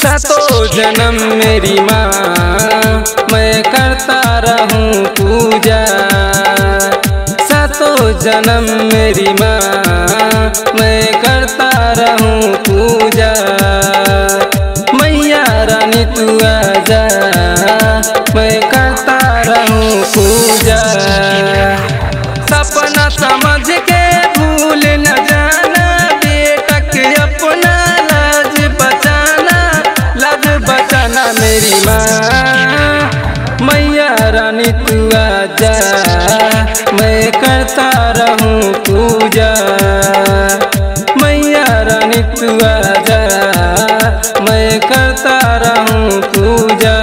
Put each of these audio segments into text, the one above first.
सातों जन्म मेरी माँ मैं करता रहूं पूजा। सातों जन्म मेरी माँ मैं करता रहूं पूजा। मैया रानी तू आजा मैं करता रहूं पूजा। सपना समझ के भूल न जाना बेटा के अपना लाज बचाना मेरी माँ। मैया रानी तू आजा मैं करता रहूं पूजा। मैया रानी तू आजा मैं करता रहूं पूजा।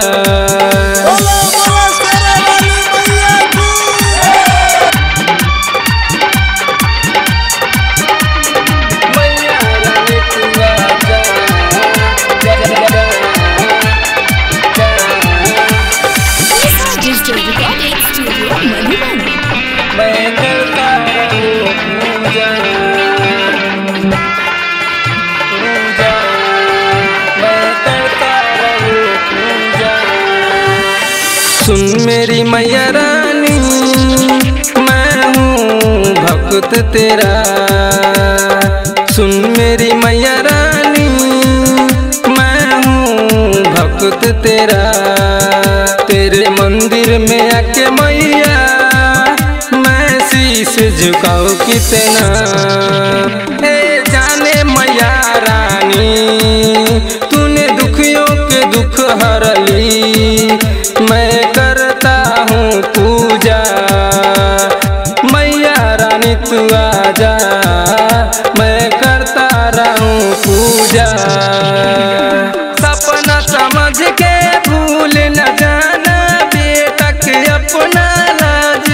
मैं करता रहूं पूजा पूजा। मैं करता रहूं पूजा। सुन मेरी मैया रानी मैं हूँ भक्त तेरा। सुन मेरी मैया रानी मैं हूँ भक्त तेरा। तेरे मंदिर में आके मैया शीश झुकाओ कितना। ए जाने मैया रानी तूने दुखियों के दुख हर ली। मैं करता हूँ पूजा। मैया रानी तू आजा मैं करता रहूं पूजा। सपना समझ के भूल न जाना बेटा के अपना लाज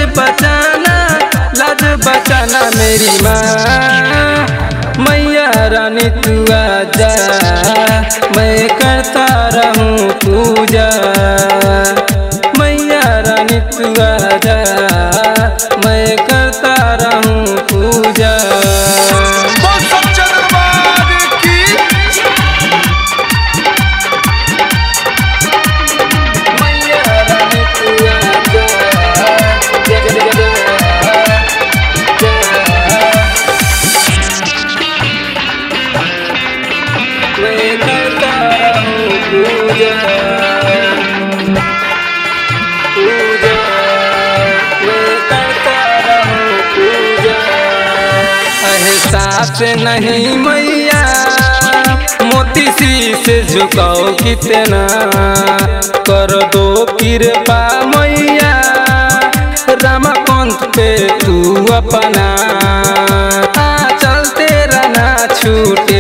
बचाना मेरी माँ। मैया रानी तू आजा मैं करता रहूं पूजा। मैया रानी तू आजा मैं करता रहूं पूजा। मैं करता रहूं पूजा पूजा। मैं करता रहूं पूजा। एहसास नहीं मैया मोती शीश झुकाओ कितना। कर दो कृपा मैया रमाकांत पे तू अपना। चलते रहना छूटे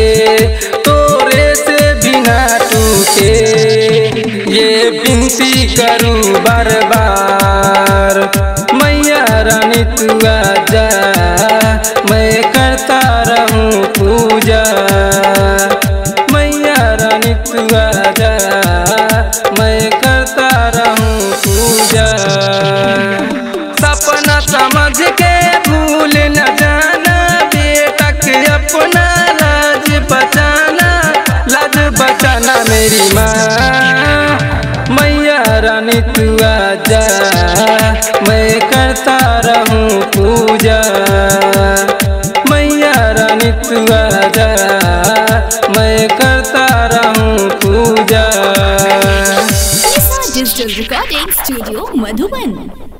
ये विनती करूं बार बार। मैया रानी तू आजा मैं करता रहूं पूजा। मैया रानी तू आजा मैं करता रहूं पूजा। सपना समझ के भूल न जाना बेटा के अपना लाज बचाना मेरी माँ। मैया रानी तू आजा मैं करता रहूं पूजा। मैया रानी तू आजा मैं करता रहूं पूजा। Digital recording studio Madhuban.